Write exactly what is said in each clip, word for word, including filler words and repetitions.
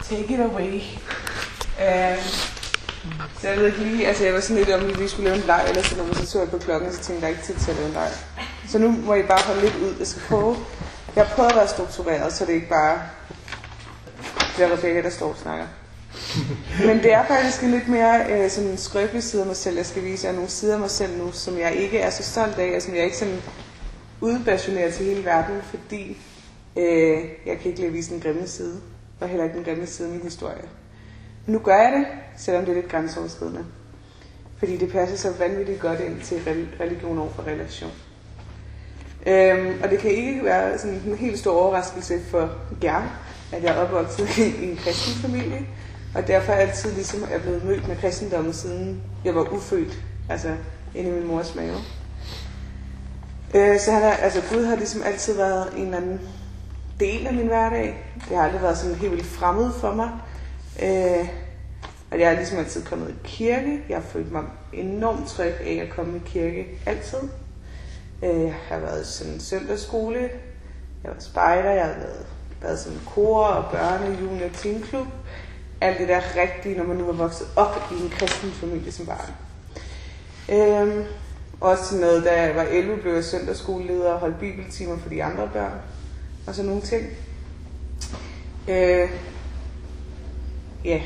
take it away. Uh, så jeg ved ikke lige, altså jeg var sådan lidt om, at vi skulle lave en leg, eller sådan noget, så så jeg på klokken, og så tænkte jeg ikke tid til at lave en leg. Så nu må I bare holde lidt ud. Jeg skal prøve, jeg prøver at være struktureret, så det ikke bare bliver Rebecca, der står og snakker. Men det er faktisk en lidt mere øh, sådan en skrøbelig side af mig selv, jeg skal vise jer nogle sider af mig selv nu, som jeg ikke er så stolt af, og som jeg ikke sådan udpassionerer til hele verden, fordi øh, jeg kan ikke lide vise den grimme side, og heller ikke den grimme side af min historie. Nu gør jeg det, selvom det er lidt grænseoverskridende, fordi det passer så vanvittigt godt ind til religion over for relation. Øhm, og det kan ikke være sådan en helt stor overraskelse for jer, at jeg er opvokset i en kristen familie, og derfor er jeg altid ligesom er blevet mødt med kristendommen, siden jeg var ufødt, altså inde i min mors mave. Øh, så han er, altså Gud har ligesom altid været en eller anden del af min hverdag. Det har aldrig været sådan helt vildt fremmed for mig. Øh, og jeg er ligesom altid kommet i kirke. Jeg har følt mig enormt tryg af at komme i kirke altid. Øh, jeg har været i sådan en søndagsskole. Jeg har været spejder. Jeg har været, været sådan kor og børne, junior, teenklub. Alt det der rigtige, når man nu er vokset op i en kristen familie som barn. Øh, også til noget, da jeg var elleve, blev jeg søndagsskoleleder og holdt bibeltimer for de andre børn. Og sådan nogle ting. Øh, Ja.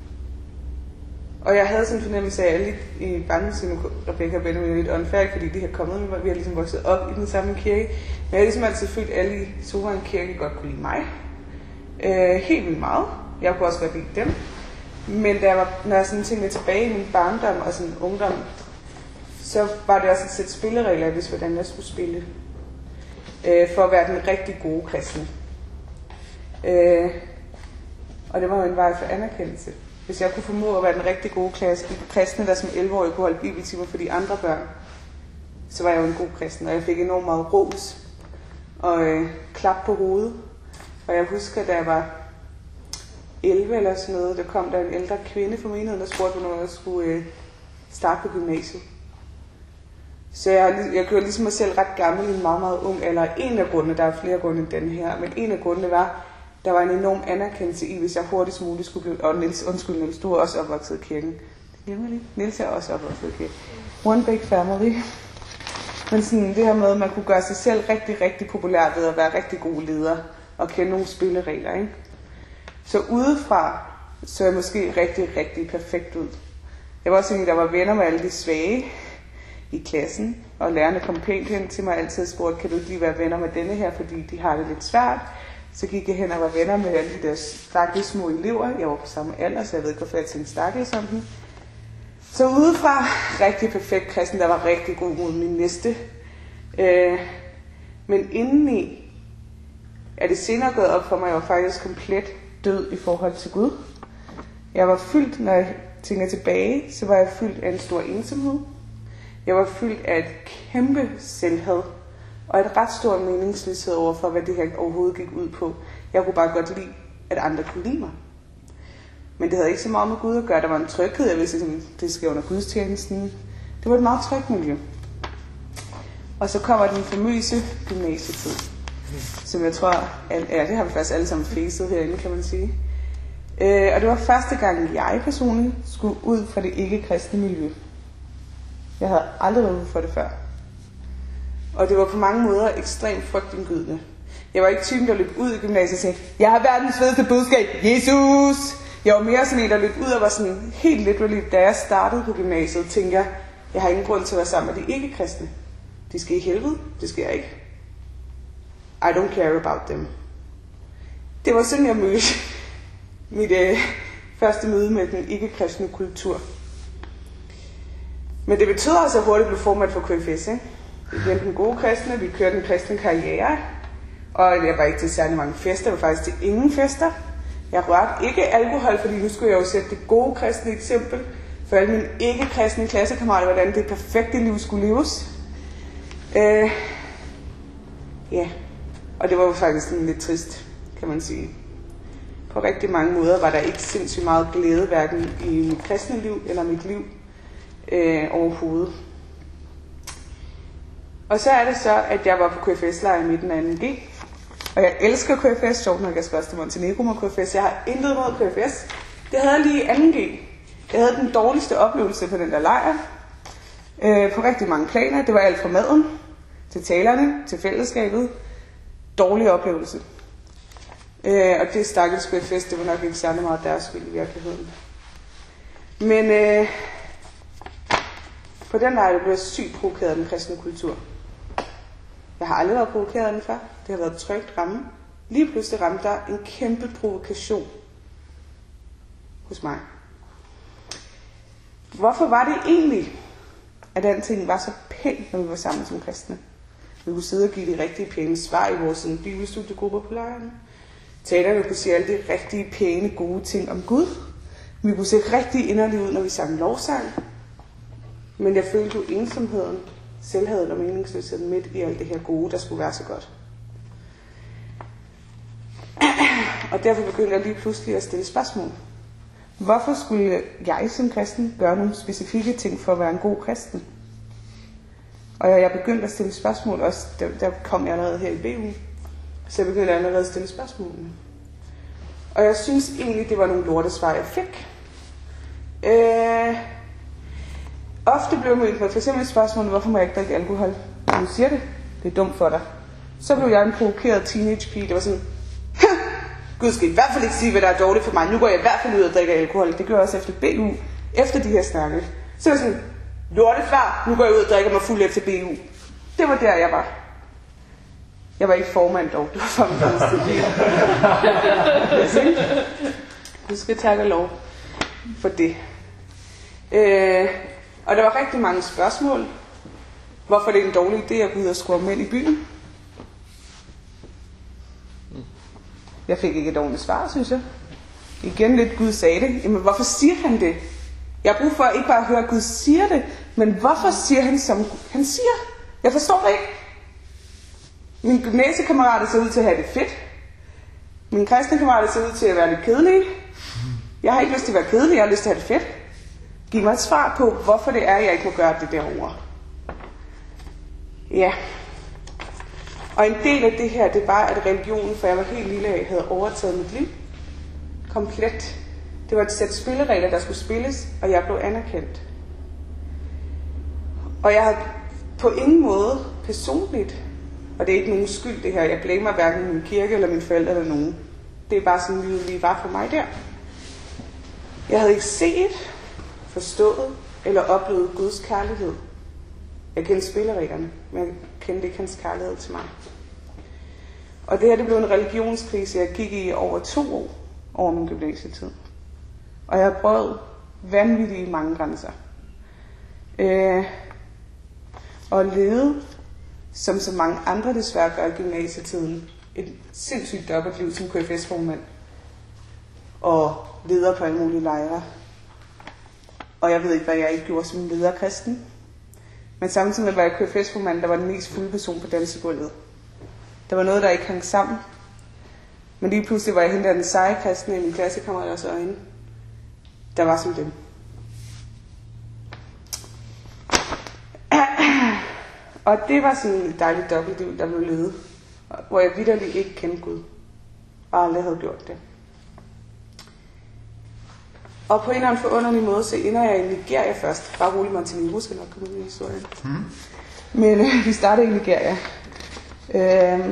Og jeg havde sådan en fornemmelse af, at alle i barndomstiden, Rebecca og Benjamin, er lidt unfair, fordi de har kommet, vi har ligesom vokset op i den samme kirke. Men jeg har ligesom altid følt, at alle i Soren Kirke godt kunne lide mig. Øh, helt vildt meget. Jeg kunne også godt lide dem. Men da jeg var, når jeg sådan tænkte tilbage i min barndom og sådan ungdom, så var det også et sæt spilleregler, hvis hvordan jeg skulle spille. Øh, for at være den rigtig gode kristne. Øh, Og det var jo en vej for anerkendelse. Hvis jeg kunne formå at være den rigtig gode kristne, der som elleve-årig kunne holde bibeltimer for de andre børn, så var jeg jo en god kristen, og jeg fik enormt meget ros og øh, klap på hovedet. Og jeg husker, da jeg var elleve eller sådan noget, der kom der en ældre kvinde fra menigheden, der spurgte, hvornår jeg skulle øh, starte på gymnasiet. Så jeg, jeg gjorde ligesom mig selv ret gammel i en meget, meget ung alder. En af grundene, der er flere grunde end den her, men en af grundene var, der var en enorm anerkendelse i, hvis jeg hurtigst muligt skulle blive... Og Niels, undskyld Niels, du er også opvokset i kirken. Det glemmer lige. Niels er også opvokset i kirken. One big family. Men sådan det her med, at man kunne gøre sig selv rigtig, rigtig populær ved at være rigtig god leder og kende nogle spilleregler, ikke? Så udefra så jeg måske rigtig, rigtig perfekt ud. Jeg var også en, der var venner med alle de svage i klassen, og lærerne kom pænt hen til mig og altid spurgte, kan du ikke lige være venner med denne her, fordi de har det lidt svært. Så gik jeg hen og var venner med alle de der stakkels små elever. Jeg var på samme alder, så jeg ved ikke, hvorfor jeg tænkte stakkels om den. Så udefra, rigtig perfekt kristen, der var rigtig god mod min næste. Øh, men indeni er det senere gået op for mig, at jeg var faktisk komplet død i forhold til Gud. Jeg var fyldt, når jeg tænker tilbage, så var jeg fyldt af en stor ensomhed. Jeg var fyldt af et kæmpe selvhad. Og et ret stort meningsløshed over for, hvad det her overhovedet gik ud på. Jeg kunne bare godt lide, at andre kunne lide mig. Men det havde ikke så meget med Gud at gøre. Der var en tryghed, jeg vidste, at det skal under gudstjenesten. Det var et meget trygt miljø. Og så kommer den famøse gymnasietid, som jeg tror, at, ja, det har vi faktisk alle sammen facet herinde, kan man sige. Øh, og det var første gang, jeg personligt skulle ud fra det ikke-kristne miljø. Jeg havde aldrig været ude for det før. Og det var på mange måder ekstremt frygtindgydende. Jeg var ikke typen, der løb ud i gymnasiet og sagde, jeg har verdens fedeste budskab, Jesus! Jeg var mere sådan en, der løb ud og var sådan helt literally, da jeg startede på gymnasiet, tænkte jeg, jeg har ingen grund til at være sammen med de ikke-kristne. De skal i helvede, det skal jeg ikke. I don't care about them. Det var sådan, jeg mødte mit øh, første møde med den ikke-kristne kultur. Men det betød også, at jeg hurtigt blev format for K F S, ikke? Vi blev den gode kristne, vi kørte en kristen karriere, og jeg var ikke til særlig mange fester, jeg var faktisk til ingen fester. Jeg rørte ikke alkohol, fordi nu skulle jeg jo sætte det gode kristne eksempel for alle mine ikke-kristne klassekammerater, hvordan det perfekte liv skulle leves. Øh, ja, og det var jo faktisk lidt trist, kan man sige. På rigtig mange måder var der ikke sindssygt meget glæde, hverken i mit kristne liv eller mit liv øh, overhovedet. Og så er det så, at jeg var på K F S-lejr i midten af anden G. Og jeg elsker K F S, sjovt nok, jeg skal også til Montenegro med K F S. Jeg har intet mod K F S. Det havde jeg lige i anden G. Jeg havde den dårligste oplevelse på den der lejr. Øh, på rigtig mange planer. Det var alt fra maden, til talerne, til fællesskabet. Dårlig oplevelse. Øh, og det stakkels K F S, det var nok ikke særlig meget deres skyld i virkeligheden. Men øh, på den lejr blev jeg sygt provokeret af den kristne kultur. Jeg har aldrig været provokeret af den før. Det har været et trygt ramme. Lige pludselig ramte der en kæmpe provokation hos mig. Hvorfor var det egentlig, at den ting var så pæn, når vi var sammen som kristne? Vi kunne sidde og give de rigtige pæne svar i vores bibelstudiegrupper på lejren. Talerne kunne sige alle de rigtige pæne, gode ting om Gud. Vi kunne se rigtig inderligt ud, når vi sang lovsang. Men jeg følte jo ensomheden, selvheden og meningsløsheden midt i alt det her gode, der skulle være så godt. Og derfor begyndte jeg lige pludselig at stille spørgsmål. Hvorfor skulle jeg som kristen gøre nogle specifikke ting for at være en god kristen? Og jeg begyndte at stille spørgsmål også, der, der kom jeg allerede her i B U. Så jeg begyndte allerede at stille spørgsmålene. Og jeg synes egentlig, det var nogle lortesvar, jeg fik. Øh, ofte blev jeg mødt med for eksempel et spørgsmål, hvorfor må jeg ikke drikke alkohol? Du siger det, det er dumt for dig. Så blev jeg en provokeret teenage-pige, der var sådan, Gud skal i hvert fald ikke sige, hvad der er dårligt for mig. Nu går jeg i hvert fald ud og drikker alkohol. Det gør jeg også efter B U, efter de her snakke. Så var jeg sådan, lortesvar, nu går jeg ud og drikker mig fuld efter B U. Det var der, jeg var. Jeg var ikke formand dog, det var for min første. Du skal takke lov for det. Øh, og der var rigtig mange spørgsmål. Hvorfor det er en dårlig idé at gå ud og score mænd i byen? Jeg fik ikke et ordentligt svar, synes jeg. Igen lidt, Gud sagde det. Jamen, hvorfor siger han det? Jeg har brug for ikke bare at høre, at Gud siger det, men hvorfor siger han, som han siger? Jeg forstår det ikke. Mine gymnasiekammerater ser ud til at have det fedt. Mine kristne kammerater ser ud til at være lidt kedelige. Jeg har ikke lyst til at være kedelig, jeg har lyst til at have det fedt. Giv mig et svar på, hvorfor det er, jeg ikke må gøre det derovre. Ja. Og en del af det her, det var, at religionen, for jeg var helt lille af, havde overtaget mit liv. Komplet. Det var et sæt spilleregler, der skulle spilles, og jeg blev anerkendt. Og jeg har på ingen måde personligt, og det er ikke nogen skyld det her, jeg blamer hverken min kirke eller mine forældre eller nogen. Det er bare sådan, livet lige var for mig der. Jeg havde ikke set, forstået eller oplevet Guds kærlighed. Jeg kendte spillereglerne, men jeg kendte ikke hans kærlighed til mig. Og det her, det blev en religionskrise, jeg gik i over to år over min gymnasietid. Og jeg brød vanvittigt mange grænser. Øh, og levede, som så mange andre desværre gør i gymnasietiden, et sindssygt dobbeltliv som K F S-formand. Og leder på alle mulige lejre. Og jeg ved ikke, hvad jeg ikke gjorde som lederkristen. Men samtidig med at være K F S-formand, der var den mest fulde person på dansegulvet. Der var noget, der ikke hang sammen. Men lige pludselig var jeg hende af den seje kristne i min klassekammeraters øjne. Der var som dem. Og det var sådan et dejligt dobbeltliv, der blev levet. Hvor jeg vitterligt ikke kendte Gud. Og aldrig havde gjort det. Og på en eller anden forunderlig måde, så ender jeg i Nigeria først. Bare roligt, Montenegro skal nok komme ud i historien. Mm. Men øh, vi startede i Nigeria. Øh,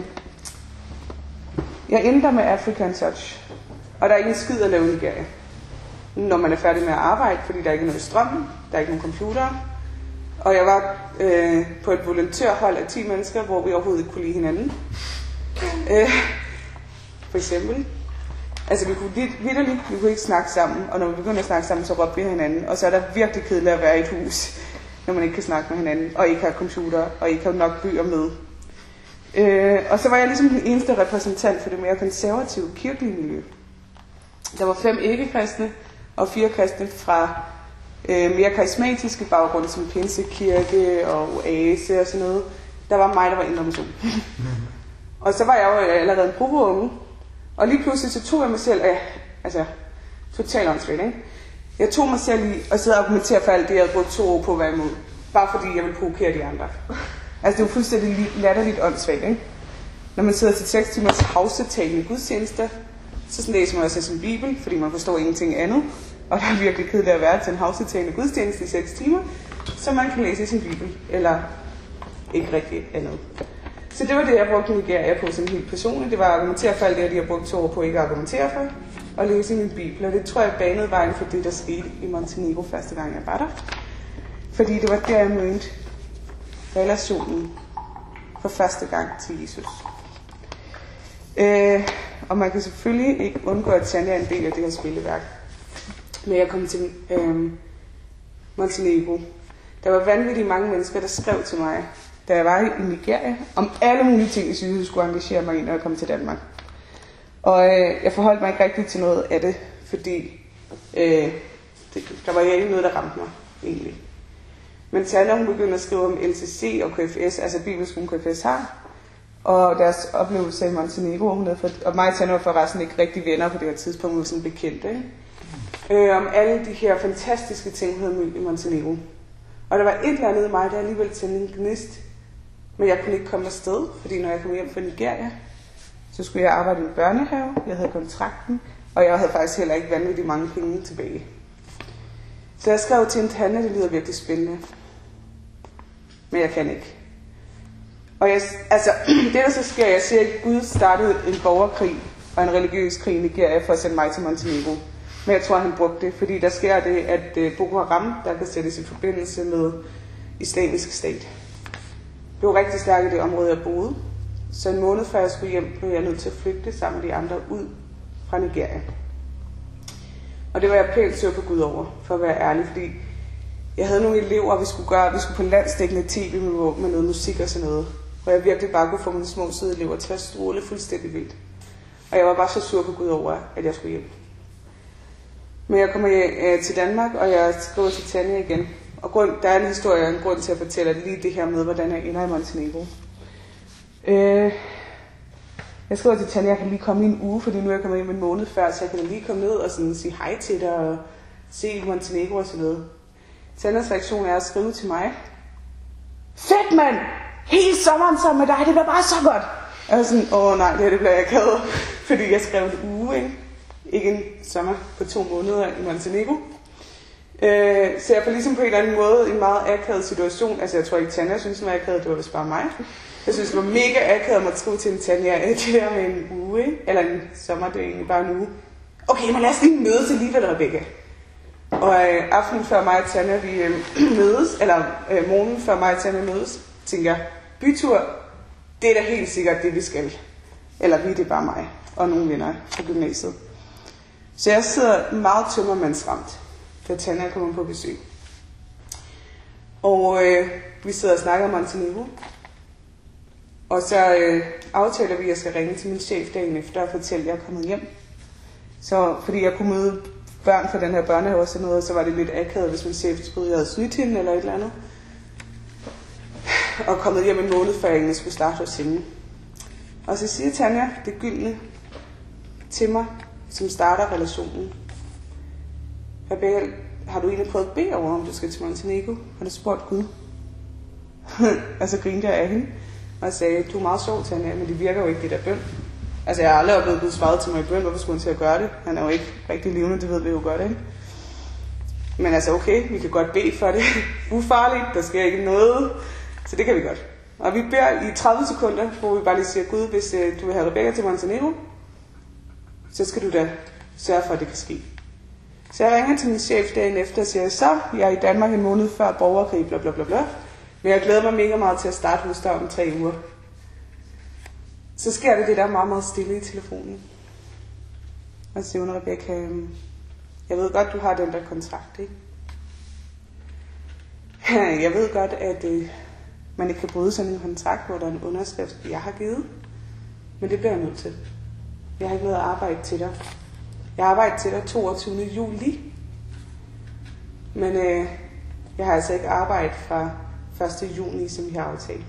jeg endte med African Touch. Og der er ingen skid at lave i Nigeria. Når man er færdig med at arbejde, fordi der er ikke noget strøm, der er ikke nogen computer. Og jeg var øh, på et volontørhold af ti mennesker, hvor vi overhovedet ikke kunne lide hinanden. Øh, for eksempel. Altså vi kunne vitterligt, vi kunne ikke snakke sammen, og når vi begyndte at snakke sammen, så råbte vi hinanden, og så er der virkelig kedeligt at være i et hus, når man ikke kan snakke med hinanden, og ikke har computer, og ikke har nok bøger med. Øh, og så var jeg ligesom den eneste repræsentant for det mere konservative kirkelige miljø. Der var fem ikke-kristne, og fire kristne fra øh, mere karismatiske baggrunde, som Pinsekirke og Oase og sådan noget. Der var mig, der var indre mission. Og så var jeg jo allerede en provounge. Og lige pludselig så tog jeg mig selv af, altså totalt åndssvagt, ikke? Jeg tog mig selv i at sidde og argumentere for alt det, jeg havde brugt to år på at være imod. Bare fordi jeg ville provokere de andre. Altså det var fuldstændig latterligt åndssvagt, ikke? når man sidder til seks timers havsetalende gudstjenester, så læser man også sin bibel, fordi man forstår ingenting andet. Og det er virkelig kedeligt at være til en havsetalende gudstjeneste i seks timer, så man kan læse sin bibel, eller ikke rigtig andet. Så det var det, jeg brugte Nigeria på sådan helt personligt. Det var at argumentere for alt det, de har brugt to år på ikke at argumentere for, og læse min bibel. Og det tror jeg banede vejen for det, der skete i Montenegro første gang, jeg var der. Fordi det var der, jeg mødte relationen for første gang til Jesus. Øh, og man kan selvfølgelig ikke undgå, at Tanja er en del af det her spilleværk. Men jeg kom til øh, Montenegro. Der var vanvittigt mange mennesker, der skrev til mig, da jeg var i Nigeria, om alle mulige ting, jeg synes, jeg skulle engagere mig i, når jeg kom til Danmark. Og øh, jeg forholdt mig ikke rigtig til noget af det, fordi øh, det, der var ikke noget, der ramte mig, egentlig. Men Tanja, hun begyndte at skrive om L C C og K F S, altså Bibelskolen K F S har, og deres oplevelse i Montenegro. Hun havde fået, og mig og Tanja var forresten ikke rigtig venner på det her tidspunkt, hun var sådan bekendte, ikke? Øh, om alle de her fantastiske ting, hun havde mødt i Montenegro. Og der var et eller andet i mig, der alligevel tændte en gnist, men jeg kunne ikke komme afsted, fordi når jeg kom hjem fra Nigeria, så skulle jeg arbejde i en børnehave, jeg havde kontrakten, og jeg havde faktisk heller ikke vanvittigt mange penge tilbage. Så jeg skrev til en Tanja, det lyder virkelig spændende, men jeg kan ikke. Og jeg, altså, det der så sker, jeg siger, at Gud startede en borgerkrig og en religiøs krig i Nigeria for at sende mig til Montenegro. Men jeg tror, han brugte det, fordi der sker det, at Boko Haram, der kan sættes i forbindelse med Islamisk Stat. Det var rigtig stærkt i det område, jeg boede. Så en måned før jeg skulle hjem, blev jeg nødt til at flygte sammen med de andre ud fra Nigeria. Og det var jeg pænt sur på Gud over, for at være ærlig, fordi jeg havde nogle elever, vi skulle gøre, vi skulle på landsdækkende tv med, med noget musik og sådan noget. Hvor jeg virkelig bare kunne få mine små søde elever til at stråle fuldstændig vildt. Og jeg var bare så sur på Gud over, at jeg skulle hjem. Men jeg kommer øh, til Danmark, og jeg skriver til Tanja igen. Og grund, der er en historie og en grund til at fortælle lige det her med, hvordan jeg ender i Montenegro. Øh, jeg skriver til Tanja, jeg kan lige komme i en uge, fordi nu er jeg kommet hjem en måned før, så jeg kan lige komme ned og sådan sige hej til dig og se Montenegro og sådan noget. Tanjas reaktion er at skrive til mig: fedt mand! Hele sommeren sammen med dig, det bliver bare så godt! Jeg var sådan, åh nej, det, det bliver jeg ked, fordi jeg skrev en uge, ikke? Ikke en sommer på to måneder i Montenegro. Øh, så jeg får ligesom på en eller anden måde en meget akavet situation. Altså jeg tror ikke Tanja synes det var akavet, det var vist bare mig. Jeg synes det var mega akavet at måtte skrive til en Tanja, det der med en uge, ikke? Eller en sommer, det er egentlig bare en uge. Okay, men lad os lige mødes alligevel, Rebecca. Og øh, aftenen før mig og Tanja vi øh, mødes, eller øh, morgenen før mig og Tanja mødes, tænker jeg, bytur, det er da helt sikkert det vi skal. Eller vi, det er bare mig og nogle venner fra gymnasiet. Så jeg sidder meget tømmermandsramt, da Tanja kommer på besøg. Og øh, vi sidder og snakker om Montenegro. Og så øh, aftaler vi, at jeg skal ringe til min chef dagen efter og fortælle, at jeg er kommet hjem. Så fordi jeg kunne møde børn fra den her børnehave og sådan noget, så var det lidt akavet, hvis min chef troede, jeg havde snydt hende eller et eller andet. Og kommet hjem en måned, før jeg egentlig skulle starte hos hende. Og så siger Tanja det gyldne til mig, som starter relationen. Rebecca, har du egentlig prøvet at bede over, om du skal til Montenegro? Har du spurgt Gud? Og så grinte jeg af hende og sagde, du er meget sjov, Tanja, men det virker jo ikke det der bøn. Altså jeg har aldrig oplevet Gud svaret til mig i bøn, hvorfor skulle han til at gøre det? Han er jo ikke rigtig levende, det ved vi jo godt, ikke? Men altså okay, vi kan godt bede for det. Ufarligt, der sker ikke noget. Så det kan vi godt. Og vi beder i tredive sekunder, hvor vi bare lige siger, Gud, hvis øh, du vil have Rebecca til Montenegro, så skal du da sørge for, at det kan ske. Så jeg ringer til min chef dagen efter og siger, så jeg er i Danmark en måned før borgerkrig, bla bla bla bla. Men jeg glæder mig mega meget til at starte hos dig om tre uger. Så sker det det der meget, meget stille i telefonen. Og så siger hun, Rebecca, jeg ved godt, du har den der kontrakt, ikke? Jeg ved godt, at øh, man ikke kan bryde sådan en kontrakt, hvor der er en underskrift, jeg har givet. Men det bliver jeg nødt til. Jeg har ikke noget arbejde til dig. Jeg arbejder til dig toogtyvende juli. Men øh, jeg har altså ikke arbejdet fra første juni, som vi har aftalt.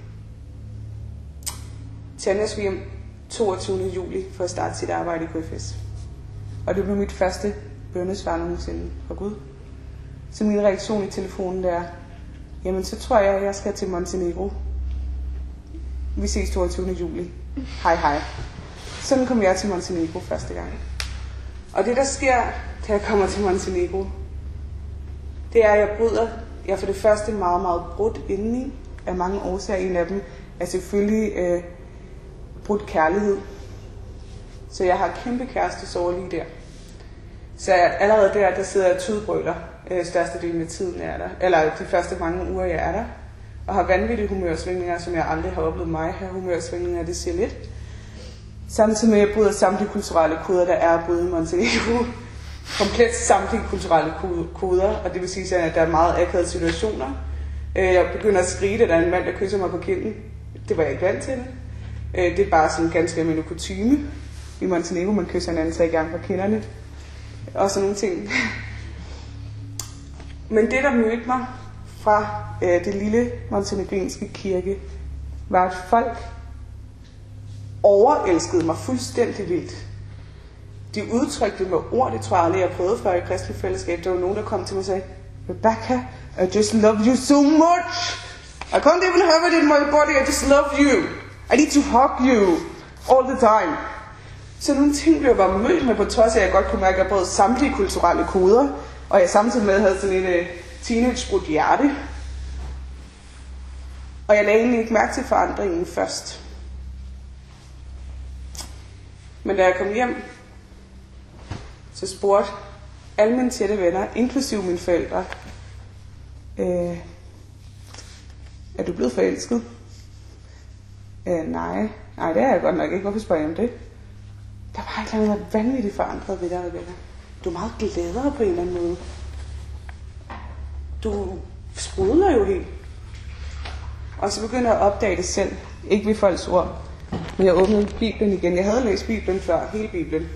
Tanja skulle hjem toogtyvende juli for at starte sit arbejde i K F S. Og det blev mit første bønnesvar nogensinde fra Gud. Så min reaktion i telefonen der, jamen så tror jeg, at jeg skal til Montenegro. Vi ses toogtyvende juli. Hej hej. Sådan kom jeg til Montenegro første gang. Og det der sker, da jeg kommer til Montenegro, det er, at jeg bryder, jeg er for det første meget, meget brudt indeni, af mange årsager. En af dem er selvfølgelig øh, brudt kærlighed. Så jeg har kæmpe kærestesorg lige der. Så jeg, allerede der, der sidder jeg tudbrøler øh, størstedelen af tiden, jeg er der. Eller de første mange uger, jeg er der. Og har vanvittige humørsvingninger, som jeg aldrig har oplevet mig her. Humørsvingninger, det siger lidt. Samtidig med, at jeg bryder samtlige kulturelle koder, der er både i Montenegro. Komplet samtlige kulturelle koder, og det vil sige, at der er meget akavede situationer. Jeg begynder at skrige, at der er en mand, der kysser mig på kinden. Det var jeg ikke vant til. Det er bare sådan en ganske almindelig kutyme i Montenegro. Man kysser hinanden tre gange på kinderne. Og sådan nogle ting. Men det, der mødte mig fra det lille montenegrinske kirke, var, at folk overelskede mig fuldstændig vildt. De udtrykte med ord, det tror jeg aldrig, jeg har prøvet før i kristne fællesskab. Der var nogen, der kom til mig og sagde, Rebecca, I just love you so much. I can't even have it in my body, I just love you. I need to hug you all the time. Så nogle ting blev jeg bare mødt med, på trods af, at jeg godt kunne mærke, at jeg brød samtlige kulturelle koder, og jeg samtidig med havde sådan et uh, teenage-brudt hjerte. Og jeg lagde egentlig ikke mærke til forandringen først. Men da jeg kom hjem, så spurgte alle mine tætte venner, inklusive mine forældre, øh, er du blevet forelsket? Øh, nej, nej, det er jeg godt nok ikke. Hvorfor spørger jeg om det? Der var et eller andet vanvittigt forandret ved dig, Rebecca. Du er meget gladere på en eller anden måde. Du sprudler jo helt. Og så begynder jeg at opdage det selv. Ikke ved folks ord. Men jeg åbnede Bibelen igen. Jeg havde læst Bibelen før, hele Bibelen.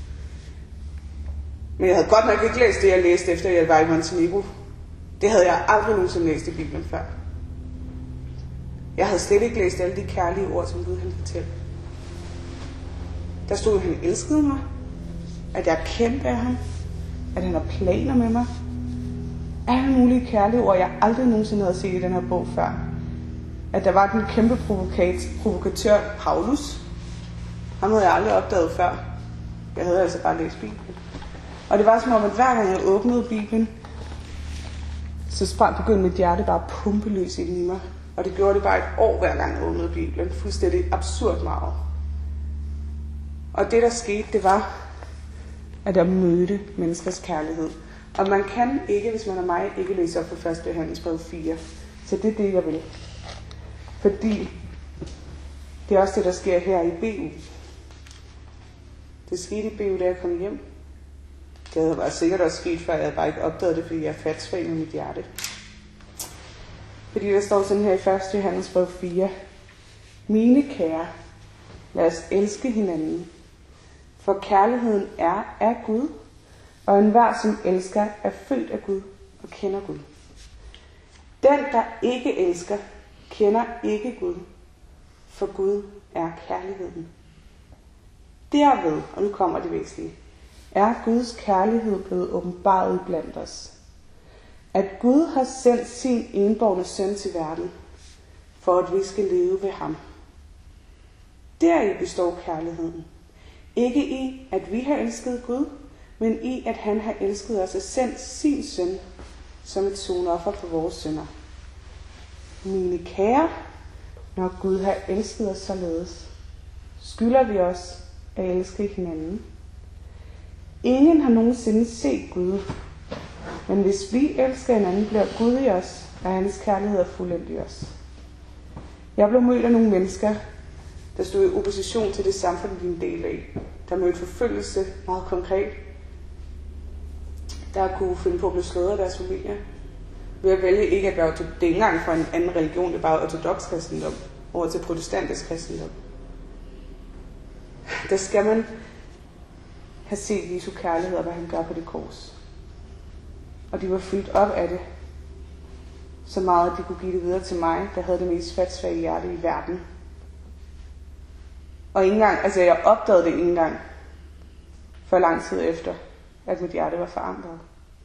Men jeg havde godt nok ikke læst det, jeg læste efter, jeg var i Montenegro. Det havde jeg aldrig nogensinde læst i Bibelen før. Jeg havde slet ikke læst alle de kærlige ord, som Gud han fortæller. Der stod, at han elskede mig. At jeg er kendt af ham. At han har planer med mig. Alle mulige kærlige ord, jeg aldrig nogensinde havde set i den her bog før. At der var den kæmpe provokatør Paulus. Ham havde jeg aldrig opdaget før. Jeg havde altså bare læst Bibelen. Og det var som om, at hver gang jeg åbnede Bibelen, så sprang begyndte mit hjerte bare at pumpe løs ind i mig. Og det gjorde det bare et år, hver gang jeg åbnede Bibelen. Fuldstændig absurd meget. Og det, der skete, det var, at jeg mødte menneskers kærlighed. Og man kan ikke, hvis man er mig, ikke læse op på første Johannesbrev fire. Så det er det, jeg vil. Fordi det er også det, der sker her i B U. Det skete i B U, da jeg kom hjem. Det havde bare sikkert også sket, før jeg havde bare ikke opdaget det, fordi jeg er fatsvag med mit hjerte. Fordi der står sådan her i første Johannesbrev fire. Mine kære, lad os elske hinanden. For kærligheden er af Gud, og enhver, som elsker, er født af Gud og kender Gud. Den, der ikke elsker, kender ikke Gud, for Gud er kærligheden. Derved, og nu kommer det væsentlige, er Guds kærlighed blevet åbenbaret blandt os. At Gud har sendt sin enbårne søn til verden, for at vi skal leve ved ham. Deri består kærligheden. Ikke i, at vi har elsket Gud, men i, at han har elsket os og sendt sin søn som et sonoffer for vores synder. Mine kære, når Gud har elsket os således, skylder vi os at elske hinanden. Ingen har nogensinde set Gud, men hvis vi elsker hinanden, bliver Gud i os, og hans kærlighed er fuldendt i os. Jeg blev mødt af nogle mennesker, der stod i opposition til det samfund, vi er en del af. Der mødte forfølgelse meget konkret. Der kunne finde på at blive slået af deres familie. Ved at vælge ikke at være, det er ikke engang fra en anden religion, det er bare ortodox kristendom, over til protestantisk kristendom. Der skal man have set Jesu kærlighed og hvad han gør på det kors. Og de var fyldt op af det, så meget at de kunne give det videre til mig, der havde det mest fatsvage hjerte i verden. Og ikke engang, altså jeg opdagede det ikke engang, for lang tid efter, at mit hjerte var forandret.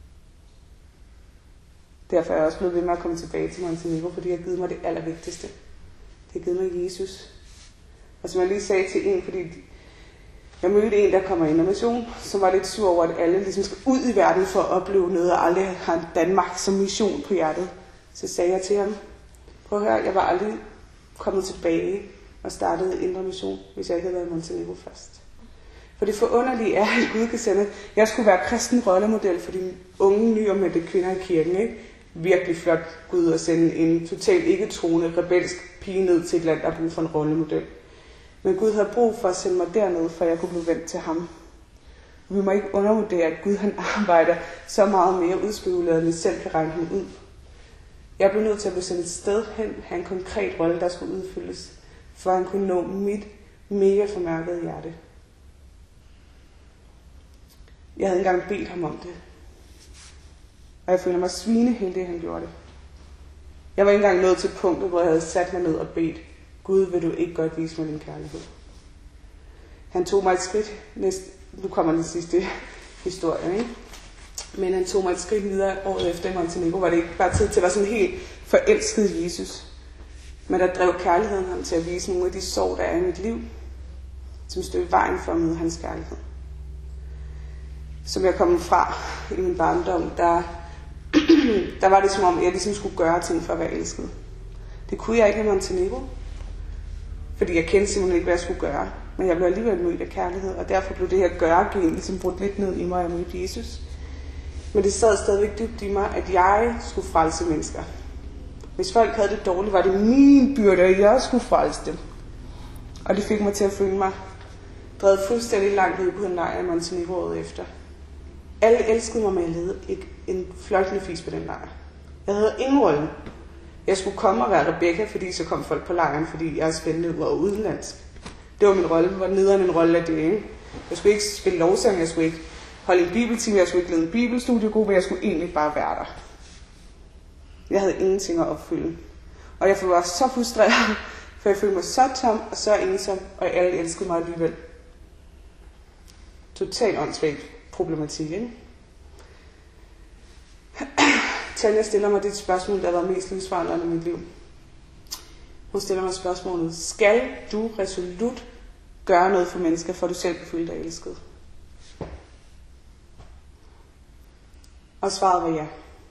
Derfor er jeg også blevet ved med at komme tilbage til Montenegro, fordi jeg har givet mig det allervigtigste. Det har givet mig Jesus. Og som jeg lige sagde til en, fordi jeg mødte en, der kommer i Innovation, som var lidt sur over, at alle ligesom skal ud i verden for at opleve noget, og aldrig har Danmark som mission på hjertet. Så sagde jeg til ham, prøv at høre, jeg var aldrig kommet tilbage og startede Indre Mission, hvis jeg ikke havde været i Montenegro først. For det forunderlige er, at Gud kan sende, jeg skulle være kristen rollemodel for de unge, nyomvendte kvinder i kirken, ikke? Virkelig flot Gud at sende en totalt ikke-troende, rebelsk pige ned til et land, der har brug for en rollemodel. Men Gud havde brug for at sende mig derned, for jeg kunne blive vendt til ham. Vi må ikke undervurdere, at Gud han arbejder så meget mere udspekuleret, end vi selv kan regne ham ud. Jeg blev nødt til at blive sendt et sted hen, have en konkret rolle, der skulle udfyldes, for at han kunne nå mit mega formærkede hjerte. Jeg havde engang bedt ham om det. Og jeg føler mig svineheldig, at han gjorde det. Jeg var ikke engang nået til punktet, hvor jeg havde sat mig ned og bedt, Gud, vil du ikke godt vise mig din kærlighed? Han tog mig et skridt, næste, nu kommer den sidste historie, ikke? Men han tog mig et skridt videre året efter i Montenegro, var det ikke bare tid til at være sådan helt forelsket i Jesus. Men der drev kærligheden ham til at vise nogle af de sorg, der er i mit liv, som stod i vejen for at møde hans kærlighed. Som jeg kom fra i min barndom, der, der var det som om, jeg ligesom skulle gøre ting for at være elsket. Det kunne jeg ikke i Montenegro, fordi jeg kendte simpelthen ikke, hvad jeg skulle gøre. Men jeg blev alligevel mødt af kærlighed, og derfor blev det her gøre-gen ligesom brudt lidt ned i mig, og jeg mødte Jesus. Men det sad stadigvæk dybt i mig, at jeg skulle frelse mennesker. Hvis folk havde det dårligt, var det min byrde, at jeg skulle frelse dem. Og det fik mig til at føle mig drevet fuldstændig langt ud på en lejr i Montenegro året efter. Alle elskede mig, men jeg levede ikke en fløjtende fis på den lejr. Jeg havde ingen rolle. Jeg skulle komme og være Rebecca, fordi så kom folk på lejren, fordi jeg er spændende og udenlandsk. Det var min rolle, hvor nederen en rolle af det, ikke? Jeg skulle ikke spille lovsang, jeg skulle ikke holde en bibeltime, jeg skulle ikke lede en bibelstudiegruppe, jeg skulle egentlig bare være der. Jeg havde ingenting at opfylde. Og jeg var så frustreret, for jeg følte mig så tom og så ensom, og alle elskede mig alligevel. Totalt åndssvagt problematik, ikke? Tanja stiller mig det spørgsmål, der var mest livsforandrende i mit liv. Hun stiller mig spørgsmålet, skal du resolut gøre noget for mennesker, for du selv kan føle dig elsket? Og svaret var ja.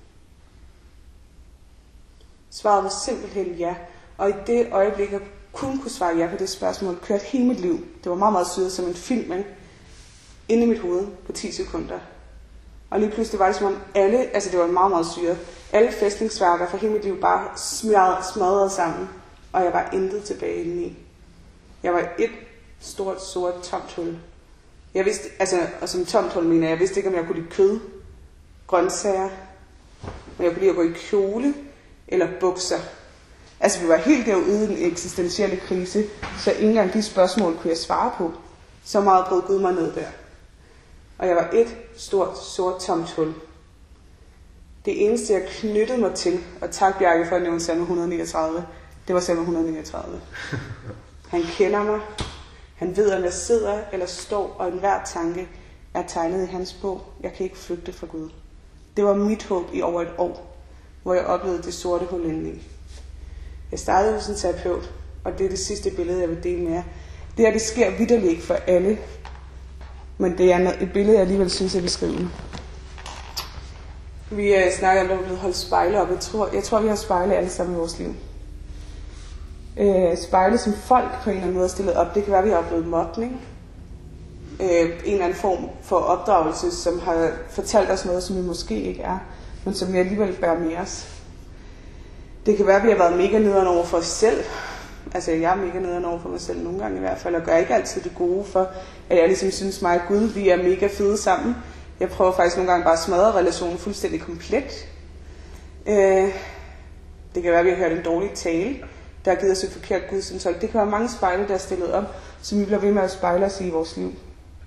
Svaret var simpelthen ja. Og i det øjeblik, jeg kun kunne svare ja på det spørgsmål, kørte hele mit liv. Det var meget, meget syret som en film, ikke? Inde i mit hoved på ti sekunder. Og lige pludselig var det som om alle, altså det var meget, meget syret, alle fæstningsværker for hele mit liv bare smadret, smadret sammen. Og jeg var intet tilbage indeni. Jeg var et stort, sort, tomt hul. Jeg vidste, altså, og som tomt hul mener jeg, jeg vidste ikke, om jeg kunne lide kød, grøntsager, men jeg kunne lide at gå i kjole eller bukser. Altså vi var helt derude i den eksistentielle krise, så ikke engang de spørgsmål kunne jeg svare på. Så meget brød Gud mig ned der. Og jeg var et stort, sort, tomt hul. Det eneste, jeg knyttede mig til, og tak Bjarke for at nævne salme et hundrede niogtredive, det var salme et hundrede niogtredive. Han kender mig. Han ved, om jeg sidder eller står, og enhver tanke er tegnet i hans bog. Jeg kan ikke flygte fra Gud. Det var mit håb i over et år, hvor jeg oplevede det sorte hul indeni. Jeg startede hos en terapeut, og det er det sidste billede, jeg vil dele med jer. Det her, det sker vitterligt ikke for alle, men det er et billede, jeg alligevel synes er beskrivende. Vi uh, snakker om, at der er blevet holdt spejle op. Jeg tror, jeg tror, vi har spejle alle sammen i vores liv. Uh, spejle, som folk på en eller anden måde har stillet op. Det kan være, at vi har oplevet mobning. Uh, en eller anden form for opdragelse, som har fortalt os noget, som vi måske ikke er, men som vi alligevel bærer med os. Det kan være, at vi har været mega nederen over for os selv. Altså, jeg er mega nederen over for mig selv nogle gange i hvert fald, og gør ikke altid det gode for, at jeg ligesom synes mig, at Gud, vi er mega fede sammen. Jeg prøver faktisk nogle gange bare at smadre relationen fuldstændig komplet. Øh, det kan være, at vi har hørt en dårlig tale, der har givet os et forkert gudsindtryk. Det kan være mange spejle, der er stillet op, som vi bliver ved med at spejle os i i vores liv.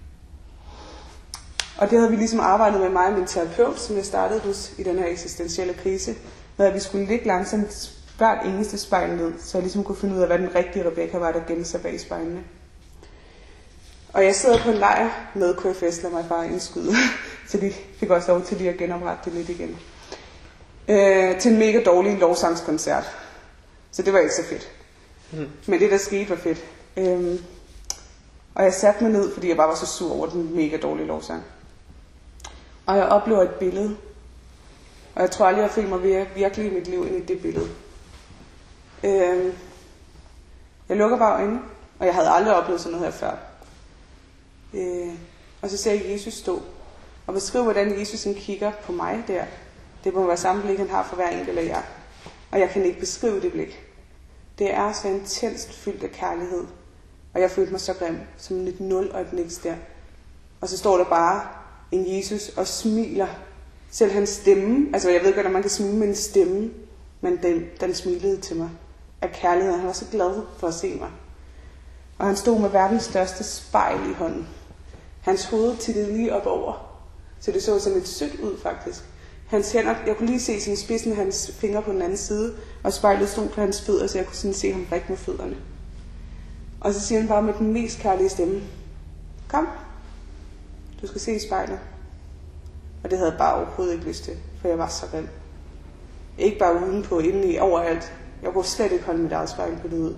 Og det havde vi ligesom arbejdet med mig og min terapeut, som jeg startede hos i den her eksistentielle krise, med at vi skulle ligge langsomt hvert eneste spejl ned, så jeg ligesom kunne finde ud af, hvad den rigtige Rebecca var, der gemte sig bag spejlene. Og jeg sidder på en lejr med K F S, lad mig bare indskyde, så de fik også lov til lige at genoprette det lidt igen. Øh, til en mega dårlig lovsangskoncert. Så det var ikke så fedt. Mm. Men det, der skete, var fedt. Øhm, og jeg satte mig ned, fordi jeg bare var så sur over den mega dårlige lovsang. Og jeg oplever et billede. Og jeg tror aldrig, jeg føler mig virkelig i mit liv ind i det billede. Øhm, jeg lukker bare øjnene, og jeg havde aldrig oplevet sådan noget her før. Øh, og så ser jeg Jesus stå og beskrive, hvordan Jesus han kigger på mig der. Det må være samme blik, han har for hver enkelt af jer. Og jeg kan ikke beskrive det blik. Det er så intenst fyldt af kærlighed. Og jeg følte mig så grim, som et nul og et niks der. Og så står der bare en Jesus og smiler. Selv hans stemme, altså jeg ved godt, at man kan smile med en stemme, men den, den smilede til mig af kærlighed. Han var så glad for at se mig. Og han stod med verdens største spejl i hånden. Hans hoved tittede lige op over, så det så som et sødt ud faktisk. Hans hænder, jeg kunne lige se sådan spidsen af hans fingre på den anden side, og spejlet stod på hans fødder, så jeg kunne sådan se ham vrikke med fødderne. Og så siger han bare med den mest kærlige stemme, kom, du skal se i spejlet. Og det havde jeg bare overhovedet ikke lyst til, for jeg var så grim. Ikke bare udenpå, indeni, overalt. Jeg kunne slet ikke holde mit eget spejl på det ud.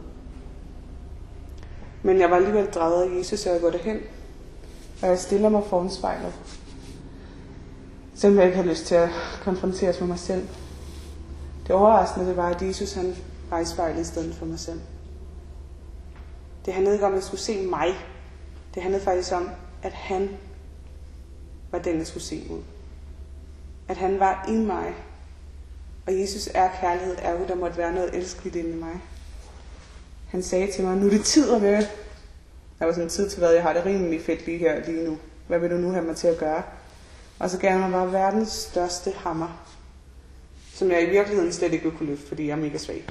Men jeg var alligevel drejet af Jesus, så jeg går derhen, og jeg stiller mig foran spejlet. Selvom jeg ikke havde lyst til at konfronteres med mig selv. Det overraskende det var, at Jesus han var i spejlet i stedet for mig selv. Det handlede ikke om, at jeg skulle se mig. Det handlede faktisk om, at han var den, jeg skulle se ud. At han var i mig. Og Jesus er kærlighed, ergo der måtte være noget elskeligt inde i mig. Han sagde til mig, nu er det tid at være. Der var sådan en tid til, hvad jeg har det rimelig fedt lige her, lige nu. Hvad vil du nu have mig til at gøre? Og så gav han mig bare verdens største hammer, som jeg i virkeligheden slet ikke ville kunne løfte, fordi jeg er mega svag.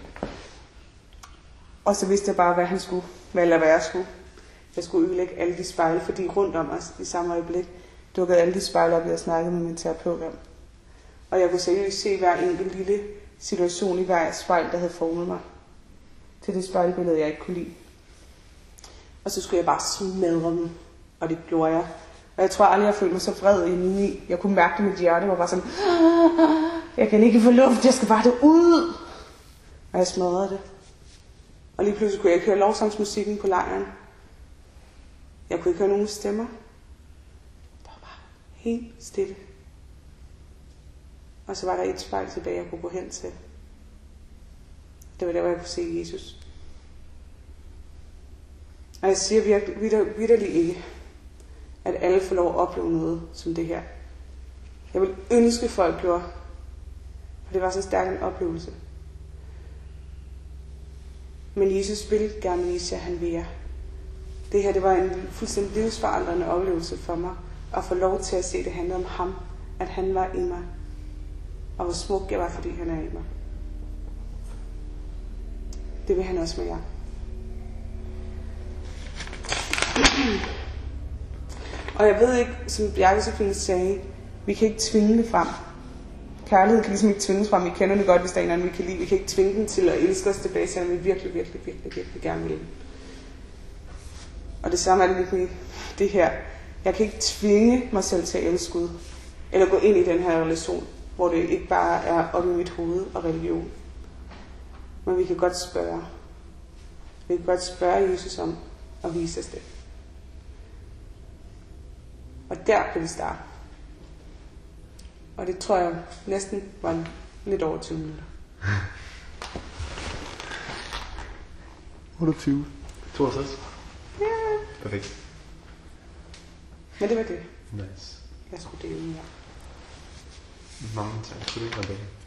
Og så vidste jeg bare, hvad han skulle, eller hvad jeg skulle. Jeg skulle ødelægge alle de spejle, fordi rundt om os i samme øjeblik dukkede alle de spejle op, jeg snakkede med min terapeut om. Og jeg kunne seriøst se hver enkelt lille situation i hver spejl, der havde formet mig til det spejlbillede, jeg ikke kunne lide. Og så skulle jeg bare smadre dem, og det gjorde jeg. Og jeg tror aldrig, jeg følte mig så vred indeni. Jeg kunne mærke det med mit hjerte, var bare sådan, jeg kan ikke få luft, jeg skal bare det ud. Og jeg smadrede det. Og lige pludselig kunne jeg ikke høre lovsangsmusikken på lejren. Jeg kunne ikke høre nogen stemmer. Der var bare helt stille. Og så var der et spejl tilbage, jeg kunne gå hen til. Det var der, hvor jeg kunne se Jesus. Og jeg siger virkelig, vitterligt ikke, at alle får lov at opleve noget som det her. Jeg vil ønske, folk gjorde, for det var så stærk en oplevelse. Men Jesus vil gerne vise jer, at han vil jer. Det her, det var en fuldstændig livsforandrende oplevelse for mig, at få lov til at se, at det handlede om ham, at han var i mig, og hvor smuk jeg var, fordi han er i mig. Det vil han også med jer. Og jeg ved ikke, som Bjarke så fint sagde, vi kan ikke tvinge det frem. Kærlighed kan ligesom ikke tvinges frem. Vi kender det godt, hvis der er en anden, vi kan lide. Vi kan ikke tvinge den til at elske os tilbage, selvom vi virkelig, virkelig, virkelig, virkelig gerne vil. Og det samme er det lidt med det her. Jeg kan ikke tvinge mig selv til at elske Gud. Eller gå ind i den her relation, hvor det ikke bare er op i mit hoved og religion. Men vi kan godt spørge. Vi kan godt spørge Jesus om at vise os det. Og der kan vi starte. Og det tror jeg næsten var lidt over tyve minutter. otteogtyve. toogtres. Ja. Perfekt. Men det var det. Nice. Jeg skulle dele med jer. Mange tak for det, Rebecca.